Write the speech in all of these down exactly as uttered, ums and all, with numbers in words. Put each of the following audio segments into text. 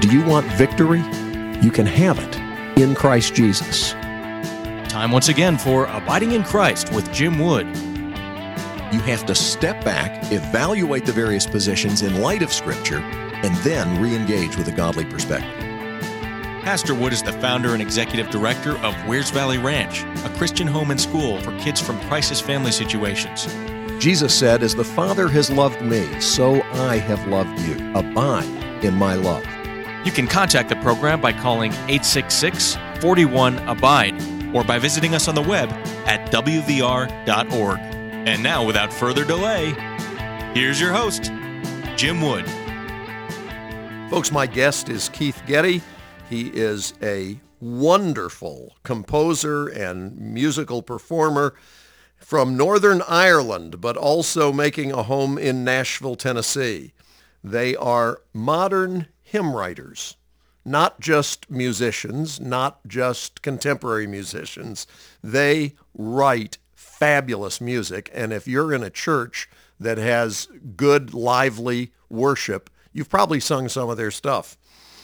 Do you want victory? You can have it in Christ Jesus. Time once again for Abiding in Christ with Jim Wood. You have to step back, evaluate the various positions in light of Scripture, and then re-engage with a godly perspective. Pastor Wood is the founder and executive director of Wears Valley Ranch, a Christian home and school for kids from crisis family situations. Jesus said, "As the Father has loved me, so I have loved you. Abide in my love." You can contact the program by calling eight six six, four one, ABIDE or by visiting us on the web at w v r dot org. And now, without further delay, here's your host, Jim Wood. Folks, my guest is Keith Getty. He is a wonderful composer and musical performer from Northern Ireland, but also making a home in Nashville, Tennessee. They are modern hymn writers, not just musicians, not just contemporary musicians. They write fabulous music, and if you're in a church that has good, lively worship, you've probably sung some of their stuff.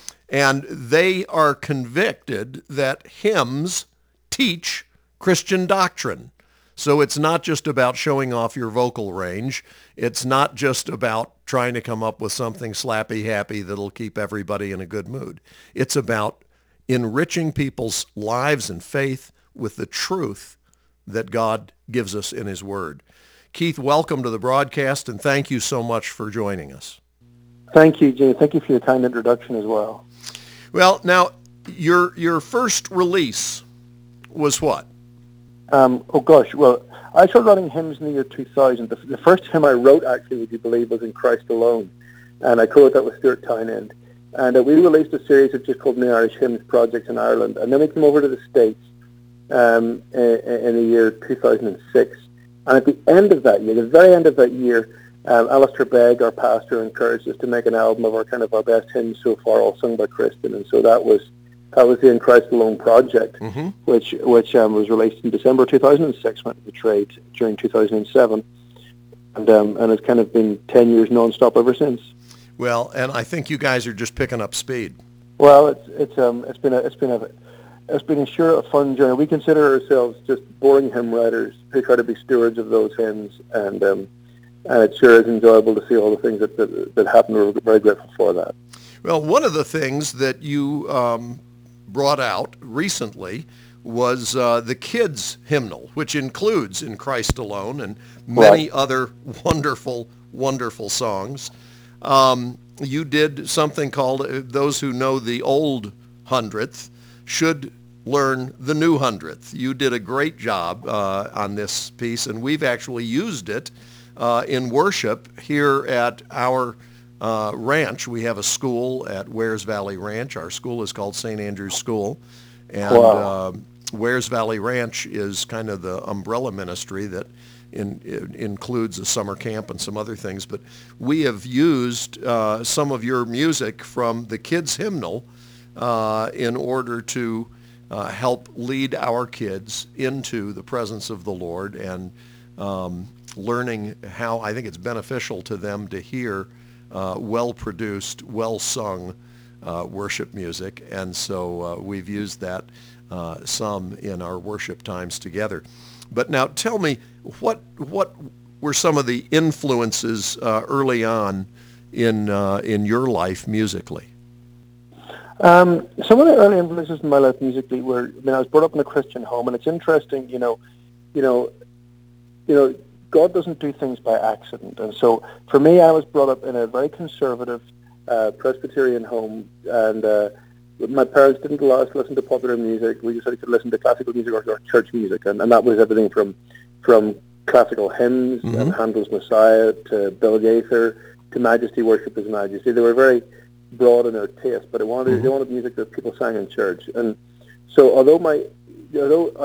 And they are convicted that hymns teach Christian doctrine. So it's not just about showing off your vocal range. It's not just about trying to come up with something slappy happy that'll keep everybody in a good mood. It's about enriching people's lives and faith with the truth that God gives us in his word. Keith, welcome to the broadcast, and thank you so much for joining us. Thank you, Jay. Thank you for your kind introduction as well. Well, now, your your first release was what? Um, oh, gosh. Well, I started writing hymns in the year two thousand. The, the first hymn I wrote, actually, would you believe, was In Christ Alone. And I co-wrote that with Stuart Townend. And uh, we released a series of just called New Irish Hymns Project in Ireland. And then we came over to the States um, in, in the year two thousand six. And at the end of that year, the very end of that year, um, Alistair Begg, our pastor, encouraged us to make an album of our kind of our best hymns so far, all sung by Kristen. And so that was That was the In Christ Alone project, mm-hmm. which which um, was released in December two thousand six, went to the trade during two thousand seven, and um, and it's kind of been ten years nonstop ever since. Well, and I think you guys are just picking up speed. Well, it's it's um it's been a it's been a it's been sure a fun journey. We consider ourselves just boring hymn writers who try to be stewards of those hymns, and um and it sure is enjoyable to see all the things that that, that happen. We're very grateful for that. Well, one of the things that you um, brought out recently was uh, the kids' hymnal, which includes In Christ Alone and many right. other wonderful, wonderful songs. Um, you did something called, uh, those who know the old hundredth should learn the new hundredth. You did a great job uh, on this piece, and we've actually used it uh, in worship here at our Uh, ranch. We have a school at Wears Valley Ranch. Our school is called Saint Andrew's School. And wow. uh, Wears Valley Ranch is kind of the umbrella ministry that in, in, includes a summer camp and some other things. But we have used uh, some of your music from the kids' hymnal uh, in order to uh, help lead our kids into the presence of the Lord and um, learning how I think it's beneficial to them to hear Uh, well-produced, well-sung uh, worship music, and so uh, we've used that uh, some in our worship times together. But now tell me, what what were some of the influences uh, early on in uh, in your life musically? Um, some of the early influences in my life musically were, I mean, I was brought up in a Christian home, and it's interesting, you know, you know, you know. God doesn't do things by accident. And so for me, I was brought up in a very conservative uh, Presbyterian home, and uh, my parents didn't allow us to listen to popular music. We just had to listen to classical music or, or church music, and, and that was everything from from classical hymns mm-hmm. and Handel's Messiah to Bill Gaither to Majesty, Worship His Majesty. They were very broad in their taste, but they wanted mm-hmm. they wanted music that people sang in church. And so although my although I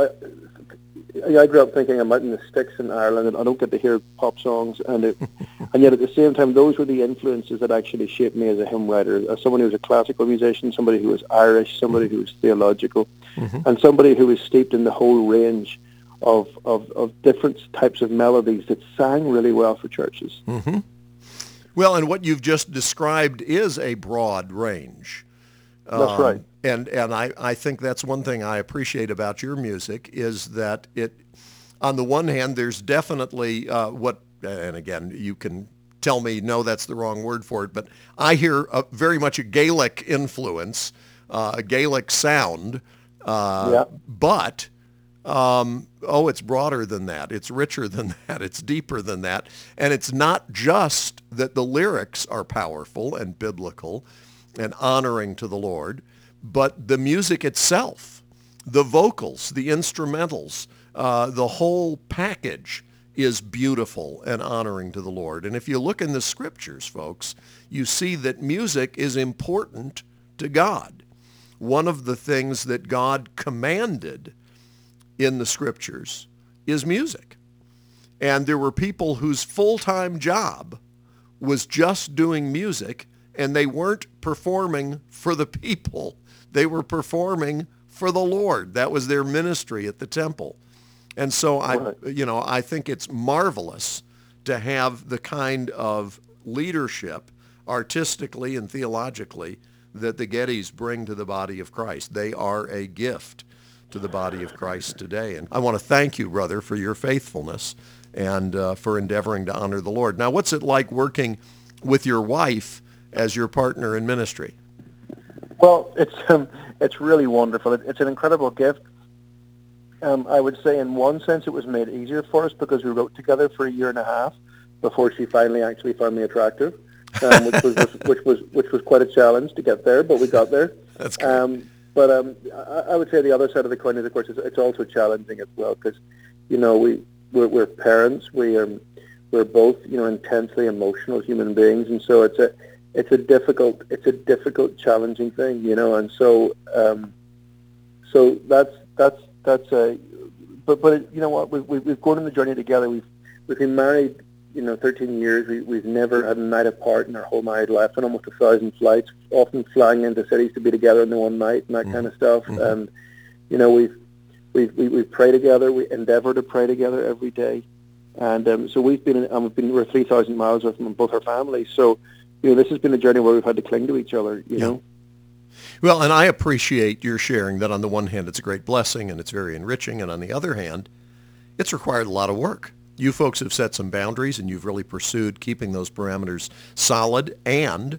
I grew up thinking I'm out in the sticks in Ireland and I don't get to hear pop songs, and it, and yet at the same time, those were the influences that actually shaped me as a hymn writer, as someone who was a classical musician, somebody who was Irish, somebody who was theological, mm-hmm. and somebody who was steeped in the whole range of, of, of different types of melodies that sang really well for churches. Mm-hmm. Well, and what you've just described is a broad range. That's Um, right. And and I, I think that's one thing I appreciate about your music is that it, on the one hand, there's definitely uh, what, and again, you can tell me, no, that's the wrong word for it, but I hear a, very much a Gaelic influence, uh, a Gaelic sound, uh, Yeah. but, um, oh, it's broader than that. It's richer than that. It's deeper than that. And it's not just that the lyrics are powerful and biblical and honoring to the Lord, but the music itself, the vocals, the instrumentals, uh, the whole package is beautiful and honoring to the Lord. And if you look in the scriptures, folks, you see that music is important to God. One of the things that God commanded in the scriptures is music. And there were people whose full-time job was just doing music, and they weren't performing for the people. They were performing for the Lord. That was their ministry at the temple. And so I, Right. you know, I think it's marvelous to have the kind of leadership artistically and theologically that the Gettys bring to the body of Christ. They are a gift to the body of Christ today. And I want to thank you, brother, for your faithfulness and uh, for endeavoring to honor the Lord. Now, what's it like working with your wife as your partner in ministry? Well, it's um, it's really wonderful. It, it's an incredible gift. Um, I would say, in one sense, it was made easier for us because we wrote together for a year and a half before she finally actually found me attractive, um, which was, was which was which was quite a challenge to get there, but we got there. That's great. Um, but um, I, I would say the other side of the coin is, of course, it's, it's also challenging as well because, you know, we we're, we're parents. We um, we're both, you know, intensely emotional human beings, and so it's a it's a difficult it's a difficult, challenging thing, you know, and so um, so that's that's that's a but but you know what, we, we we've gone on the journey together. We've we've been married, you know, thirteen years. We we've never had a night apart in our whole married life, and almost a thousand flights, often flying into cities to be together in the one night and that mm-hmm. kind of stuff. Mm-hmm. And you know, we've we've we, we pray together. We endeavor to pray together every day, and um, so we've been um, we've been we're three thousand miles away from both our families. So you know, this has been a journey where we've had to cling to each other. You yeah. know. Well, and I appreciate your sharing that. On the one hand, it's a great blessing and it's very enriching, and on the other hand, it's required a lot of work. You folks have set some boundaries, and you've really pursued keeping those parameters solid, and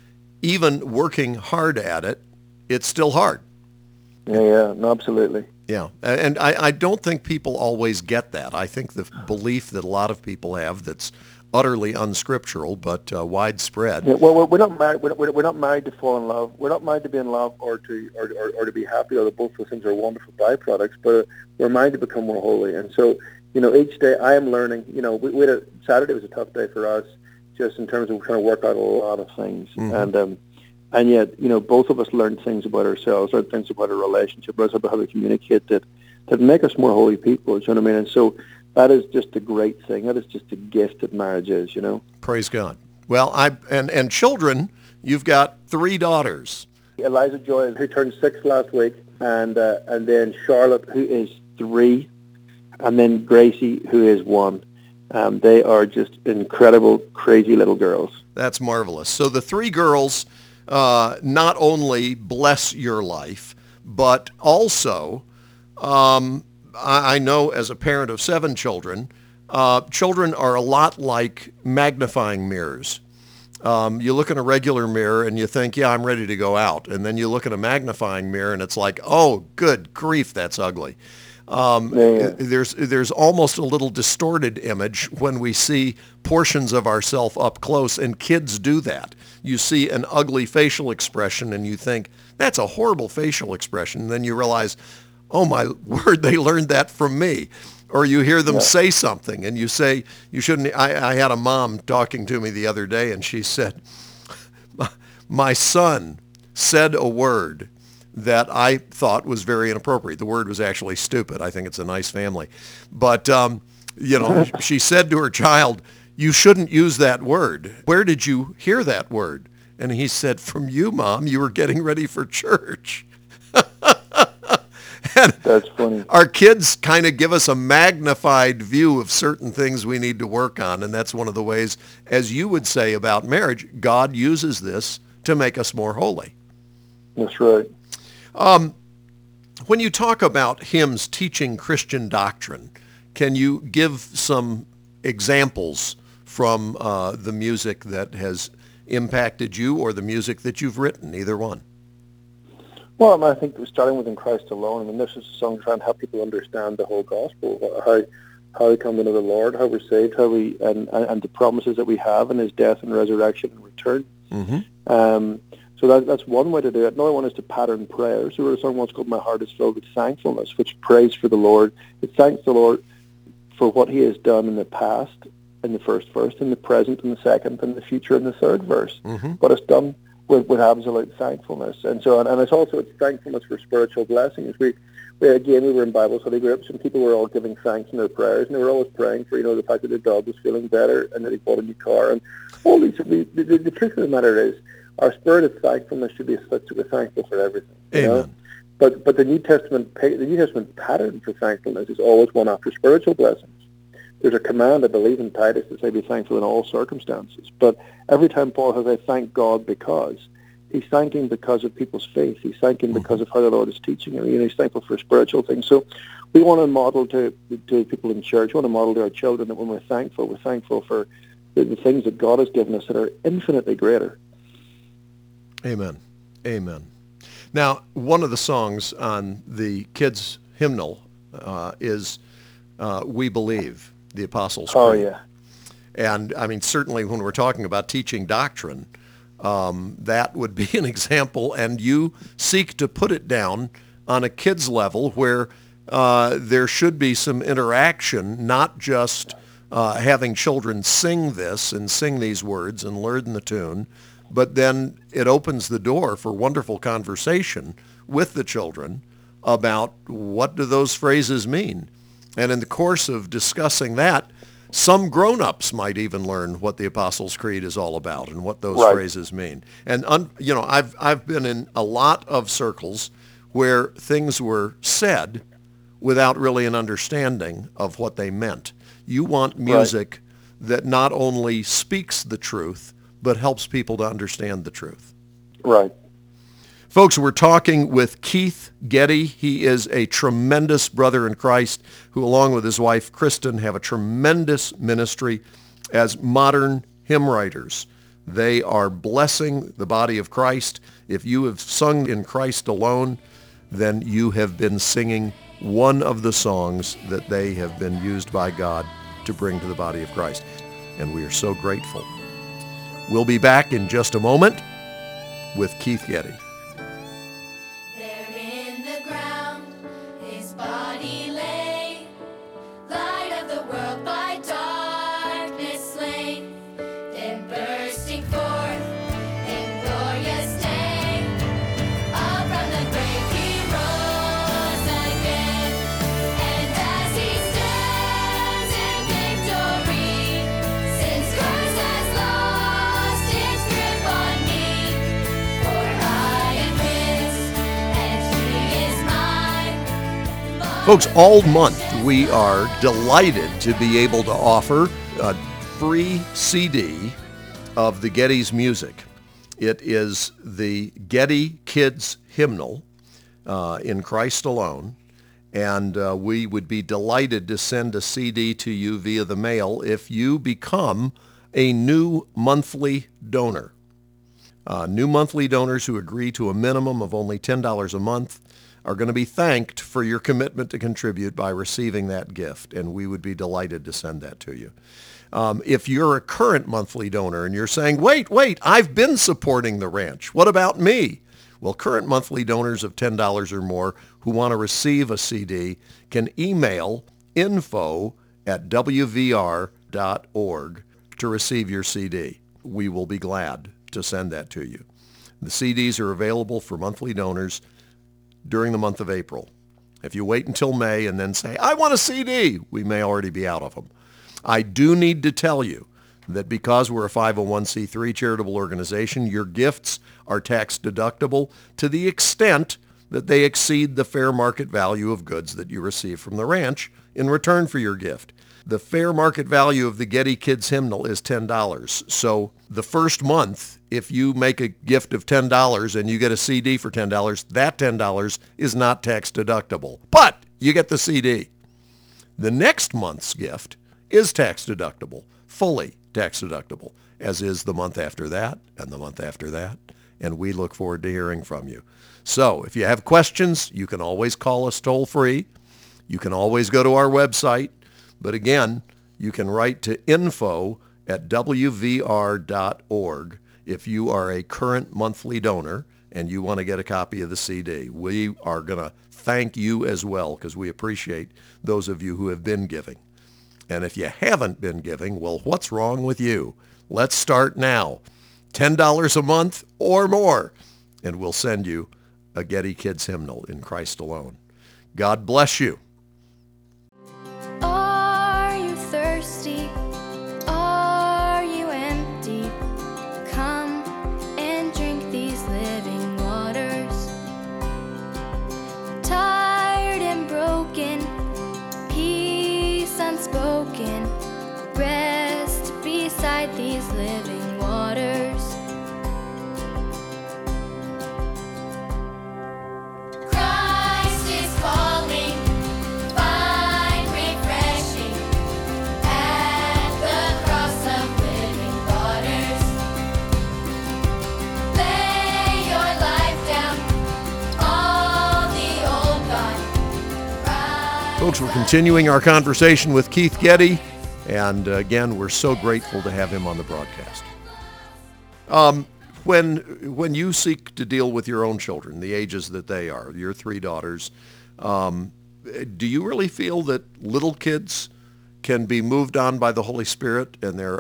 even working hard at it, it's still hard. Yeah, yeah, no, absolutely. Yeah, and I, I don't think people always get that. I think the belief that a lot of people have that's utterly unscriptural but uh, widespread. Yeah, well, we're not married. We're, we're not married to fall in love. We're not married to be in love or to or, or, or to be happy. Although both those things are wonderful byproducts, but we're married to become more holy. And so, you know, each day I am learning. You know, we, we had a, Saturday was a tough day for us, just in terms of trying to work out a lot of things. Mm-hmm. And um, and yet, you know, both of us learned things about ourselves, learned things about our relationship, learned about how to communicate that that make us more holy people. You know what I mean? And so. That is just a great thing. That is just a gift that marriage is, you know. Praise God. Well, I and, and children, you've got three daughters. Eliza Joy, who turned six last week, and uh, and then Charlotte, who is three, and then Gracie, who is one. Um, they are just incredible, crazy little girls. That's marvelous. So the three girls uh, not only bless your life, but also... Um, I know as a parent of seven children, uh, children are a lot like magnifying mirrors. Um, you look in a regular mirror and you think, yeah, I'm ready to go out. And then you look in a magnifying mirror and it's like, oh, good grief, that's ugly. Um, yeah. There's there's almost a little distorted image when we see portions of ourselves up close, and kids do that. You see an ugly facial expression and you think, that's a horrible facial expression. And then you realize, oh, my word, they learned that from me. Or you hear them yeah. say something and you say, you shouldn't. I, I had a mom talking to me the other day and she said, my son said a word that I thought was very inappropriate. The word was actually stupid. I think it's a nice family. But, um, you know, she said to her child, you shouldn't use that word. Where did you hear that word? And he said, from you, Mom. You were getting ready for church. And that's funny. Our kids kind of give us a magnified view of certain things we need to work on, and that's one of the ways, as you would say about marriage, God uses this to make us more holy. That's right. Um, when you talk about hymns teaching Christian doctrine, can you give some examples from uh, the music that has impacted you or the music that you've written, either one? Well, I think starting with In Christ Alone, I mean, this is a song trying to help people understand the whole gospel, how how we come to know the Lord, how we're saved, how we and, and the promises that we have in his death and resurrection and return. Mm-hmm. Um, so that, that's one way to do it. Another one is to pattern prayers. So we wrote a song once called My Heart is Filled with Thankfulness, which prays for the Lord. It thanks the Lord for what he has done in the past, in the first verse, in the present, in the second, in the future, in the third verse. Mm-hmm. But it's done with, with absolute thankfulness. And so, and, and it's also it's thankfulness for spiritual blessings. We, we again, we were in Bible study groups, and people were all giving thanks in their prayers, and they were always praying for, you know, the fact that their dog was feeling better and that he bought a new car. And all these, the, the, the truth of the matter is, our spirit of thankfulness should be such that we're thankful for everything. You Amen. know? But but the New Testament the New Testament pattern for thankfulness is always one after spiritual blessings. There's a command, I believe, in Titus to say be thankful in all circumstances. But every time Paul says, I thank God because, he's thanking because of people's faith. He's thanking because of how the Lord is teaching him. You know, he's thankful for spiritual things. So we want to model to, to people in church, we want to model to our children that when we're thankful, we're thankful for the, the things that God has given us that are infinitely greater. Amen. Amen. Now, one of the songs on the kids' hymnal uh, is uh, We Believe, the Apostles' Creed. Oh, yeah. And, I mean, certainly when we're talking about teaching doctrine, um, that would be an example, and you seek to put it down on a kid's level where uh, there should be some interaction, not just uh, having children sing this and sing these words and learn the tune, but then it opens the door for wonderful conversation with the children about what do those phrases mean. And in the course of discussing that, some grown-ups might even learn what the Apostles' Creed is all about and what those right. phrases mean. And, un, you know, I've, I've been in a lot of circles where things were said without really an understanding of what they meant. You want music right. that not only speaks the truth, but helps people to understand the truth. Right. Folks, we're talking with Keith Getty. He is a tremendous brother in Christ who, along with his wife, Kristen, have a tremendous ministry as modern hymn writers. They are blessing the body of Christ. If you have sung In Christ Alone, then you have been singing one of the songs that they have been used by God to bring to the body of Christ. And we are so grateful. We'll be back in just a moment with Keith Getty. There in the ground, his body lay, light of the world by darkness slain, then bursting forth in glorious day, up from the grave he rose again, and as he stands in victory, since Christ has lost his grip on me, for I am his, and he is mine. Folks, all month we are delighted to be able to offer a free C D of the Getty's music. It is the Getty Kids Hymnal, uh, In Christ Alone, and uh, we would be delighted to send a C D to you via the mail if you become a new monthly donor. Uh, new monthly donors who agree to a minimum of only ten dollars a month are going to be thanked for your commitment to contribute by receiving that gift, and we would be delighted to send that to you. Um, if you're a current monthly donor and you're saying, wait, wait, I've been supporting the ranch. What about me? Well, current monthly donors of ten dollars or more who want to receive a C D can email info at w v r dot org to receive your C D. We will be glad to send that to you. The C Ds are available for monthly donors during the month of April. If you wait until May and then say, I want a C D, we may already be out of them. I do need to tell you that because we're a five oh one c three charitable organization, your gifts are tax deductible to the extent that they exceed the fair market value of goods that you receive from the ranch in return for your gift. The fair market value of the Getty Kids Hymnal is ten dollars. So the first month if you make a gift of ten dollars and you get a C D for ten dollars, that ten dollars is not tax deductible. But you get the C D. The next month's gift is tax deductible, fully tax deductible, as is the month after that and the month after that. And we look forward to hearing from you. So if you have questions, you can always call us toll free. You can always go to our website. But again, you can write to info at w v r dot org if you are a current monthly donor and you want to get a copy of the C D. We are going to thank you as well because we appreciate those of you who have been giving. And if you haven't been giving, well, what's wrong with you? Let's start now. ten dollars a month or more, and we'll send you a Getty Kids hymnal, In Christ Alone. God bless you. Are you thirsty? Are you empty? Come and drink these living waters. Tired and broken, peace unspoken, rest beside these living waters. Christ is calling, find refreshing at the cross of living waters. Lay your life down, all the old gone. Rise. Folks, we're continuing our conversation with Keith Getty, and uh, again, we're so grateful to have him on the broadcast. Um, when when you seek to deal with your own children, the ages that they are, your three daughters, um, do you really feel that little kids can be moved on by the Holy Spirit and their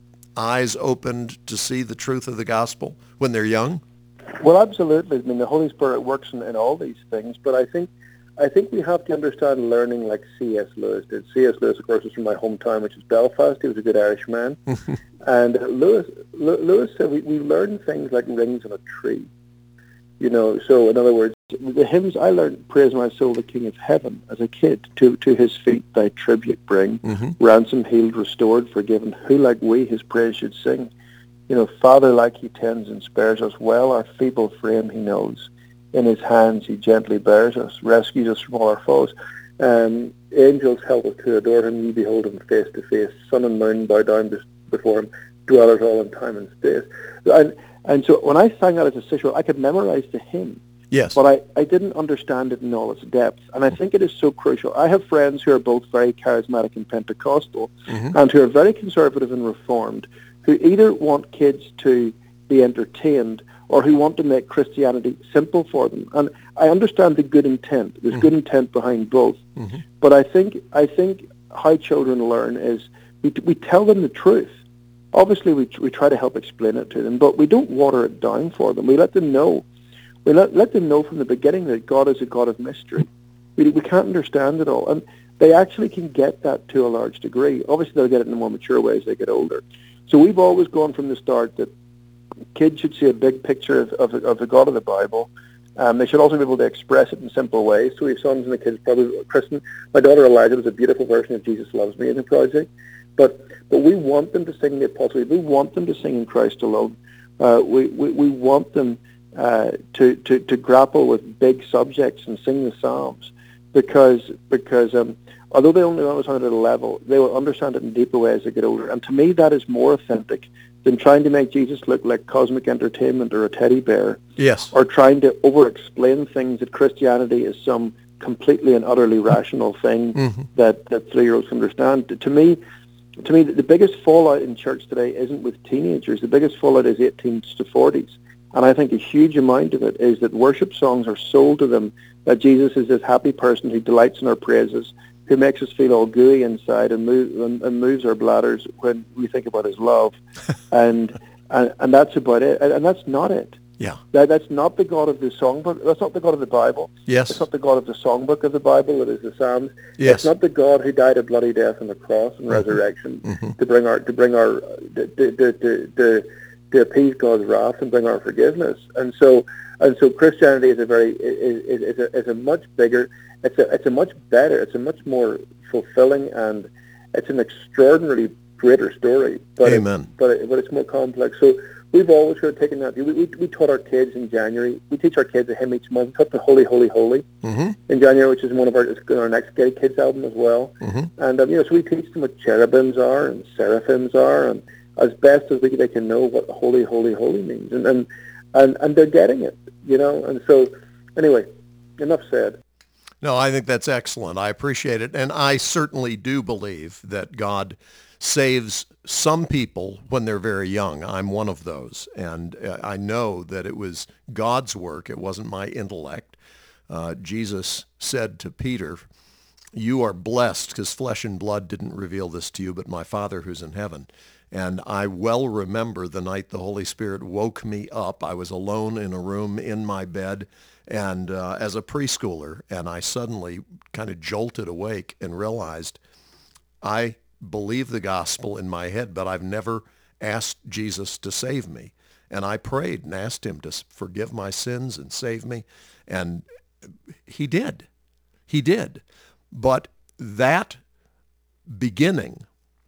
eyes opened to see the truth of the gospel when they're young? Well, absolutely. I mean, the Holy Spirit works in, in all these things, but I think I think we have to understand learning like C S Lewis did. C S Lewis, of course, is from my hometown, which is Belfast. He was a good Irishman. and Lewis, L- Lewis said we, we learn things like rings on a tree. You know, so in other words, the hymns, I learned, praise my soul, the King of Heaven, as a kid. To to his feet thy tribute bring, Mm-hmm. ransom, healed, restored, forgiven. Who like we his praise should sing? You know, Father like he tends and spares us well, our feeble frame he knows. In his hands he gently bears us, rescues us from all our foes. Um, angels help us to adore him, ye behold him face to face. Sun and moon bow down bes- before him, dwellers all in time and space. And, and so when I sang that as a six-year-old, I could memorize the hymn. Yes. But I, I didn't understand it in all its depth. And I think it is so crucial. I have friends who are both very charismatic and Pentecostal, Mm-hmm. and who are very conservative and reformed, who either want kids to be entertained or who want to make Christianity simple for them. And I understand the good intent. There's Mm-hmm. good intent behind both. Mm-hmm. But I think I think how children learn is we, we tell them the truth. Obviously, we, we try to help explain it to them, but we don't water it down for them. We let them know. We let, let them know from the beginning that God is a God of mystery. We, we can't understand it all. And they actually can get that to a large degree. Obviously, they'll get it in a more mature way as they get older. So we've always gone from the start that kids should see a big picture of, of, of the God of the Bible. Um, they should also be able to express it in simple ways. So we have sons and the kids probably Christian. My daughter Elijah was a beautiful version of Jesus Loves Me in the project. But but we want them to sing the Apostle. We want them to sing In Christ Alone. Uh, we, we we want them uh, to, to to grapple with big subjects and sing the Psalms, because because um, although they only understand it at a level, they will understand it in deeper ways as they get older. And to me, that is more authentic than trying to make Jesus look like cosmic entertainment or a teddy bear, Yes. or trying to over-explain things that Christianity is some completely and utterly rational thing Mm-hmm. that, that three-year-olds can understand. To me, to me, the biggest fallout in church today isn't with teenagers. The biggest fallout is eighteens to forties. And I think a huge amount of it is that worship songs are sold to them that Jesus is this happy person who delights in our praises, who makes us feel all gooey inside and, move, and, and moves our bladders when we think about his love. and, and and that's about it. And, and that's not it. Yeah. That, that's not the God of the songbook. That's not the God of the Bible. Yes. It's not the God of the songbook of the Bible. It is the Psalms. Yes. It's not the God who died a bloody death on the cross and Mhm. resurrection Mm-hmm. to bring our to bring our to, to, to, to, to appease God's wrath and bring our forgiveness. And so and so Christianity is a very is, is, is, a, is a much bigger. It's a it's a much better. It's a much more fulfilling, and it's an extraordinarily greater story. But Amen. It, but it, but it's more complex. So we've always sort of taken that view. We, we, we taught our kids in January. We teach our kids a hymn each month. We taught the Holy, Holy, Holy Mm-hmm. in January, which is one of our, it's our next Getty Kids album as well. Mm-hmm. And, um, you know, so we teach them what cherubims are and seraphims are, and as best as we they can know what Holy, Holy, Holy means. And, and, and, and they're getting it, you know. And so, anyway, enough said. No, I think that's excellent. I appreciate it. And I certainly do believe that God saves some people when they're very young. I'm one of those. And uh, I know that it was God's work. It wasn't my intellect. Uh, Jesus said to Peter, you are blessed because flesh and blood didn't reveal this to you, but my Father who's in heaven. And I well remember the night the Holy Spirit woke me up. I was alone in a room in my bed and uh, as a preschooler, and I suddenly kind of jolted awake and realized I believe the gospel in my head, but I've never asked Jesus to save me. And I prayed and asked him to forgive my sins and save me, and he did. He did. But that beginning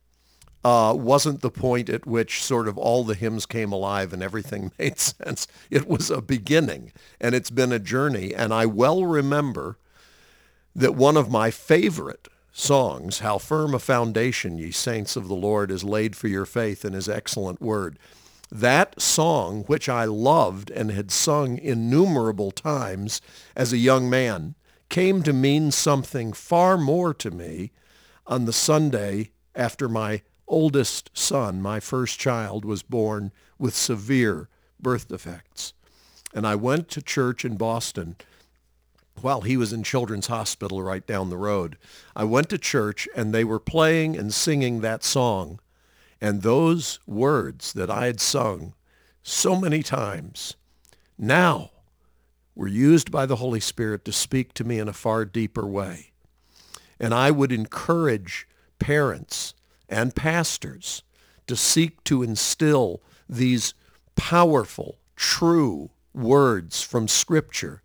Uh, wasn't the point at which sort of all the hymns came alive and everything made sense. It was a beginning, and it's been a journey. And I well remember that one of my favorite songs, How Firm a Foundation, Ye Saints of the Lord, is laid for your faith in his excellent word. That song, which I loved and had sung innumerable times as a young man, came to mean something far more to me on the Sunday after my oldest son, my first child, was born with severe birth defects. And I went to church in Boston while he was in Children's Hospital right down the road. I went to church, and they were playing and singing that song. And those words that I had sung so many times now were used by the Holy Spirit to speak to me in a far deeper way. And I would encourage parents and pastors to seek to instill these powerful, true words from Scripture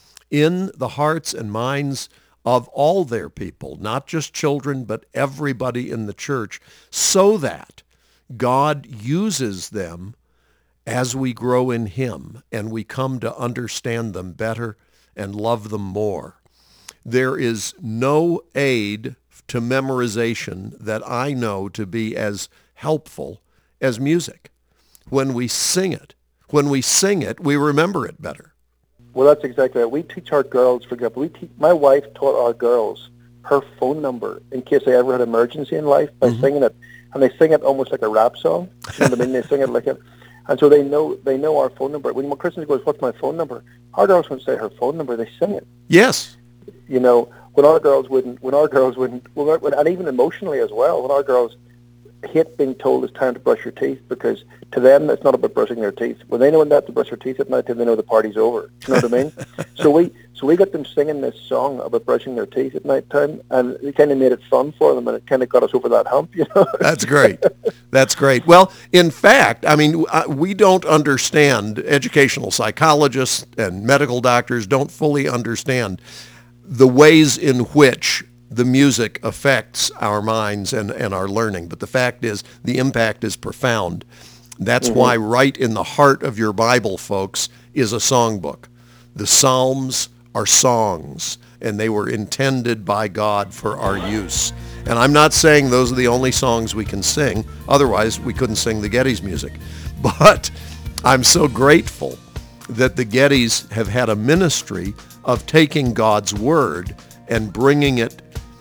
in the hearts and minds of all their people, not just children, but everybody in the church, so that God uses them as we grow in him and we come to understand them better and love them more. There is no aid to memorization that I know to be as helpful as music. When we sing it, when we sing it, we remember it better. Well, that's exactly right. We teach our girls, for example, we teach, my wife taught our girls her phone number in case they ever had an emergency in life by mm-hmm. singing it. And they sing it almost like a rap song. You know what I mean? They sing it like a... And so they know they know our phone number. When Kristen goes, what's my phone number? Our girls wouldn't say her phone number. They sing it. Yes. You know, when our girls wouldn't, when our girls wouldn't, and even emotionally as well, when our girls hate being told it's time to brush your teeth, because to them it's not about brushing their teeth. When they know when they have to brush their teeth at night, then they know the party's over. You know what I mean? So we so we got them singing this song about brushing their teeth at night time, and it kind of made it fun for them, and it kind of got us over that hump, you know? That's great. That's great. Well, in fact, I mean, we don't understand, educational psychologists and medical doctors don't fully understand the ways in which the music affects our minds and, and our learning. But the fact is, the impact is profound. That's mm-hmm. why right in the heart of your Bible, folks, is a songbook. The Psalms are songs, and they were intended by God for our use. And I'm not saying those are the only songs we can sing. Otherwise, we couldn't sing the Gettys music. But I'm so grateful that the Gettys have had a ministry of taking God's word and bringing it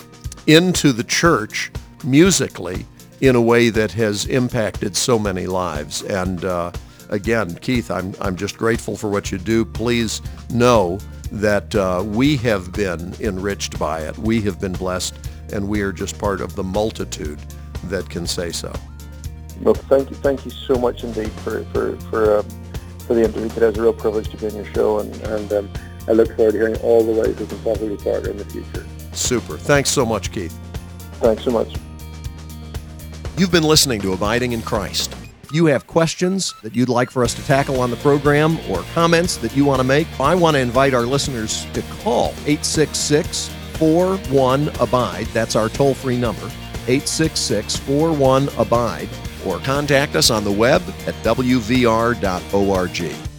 into the church musically in a way that has impacted so many lives. And uh, again, Keith, I'm I'm just grateful for what you do. Please know that uh, we have been enriched by it. We have been blessed, and we are just part of the multitude that can say so. Well, thank you, thank you so much indeed for for for, um, for the interview today. It's a real privilege to be on your show, and and um, I look forward to hearing all the ways we can possibly partner in the future. Super. Thanks so much, Keith. Thanks so much. You've been listening to Abiding in Christ. If you have questions that you'd like for us to tackle on the program or comments that you want to make, I want to invite our listeners to call eight six six, four one, A B I D E. That's our toll-free number, eight six six, four one, A B I D E. or contact us on the web at w v r dot org.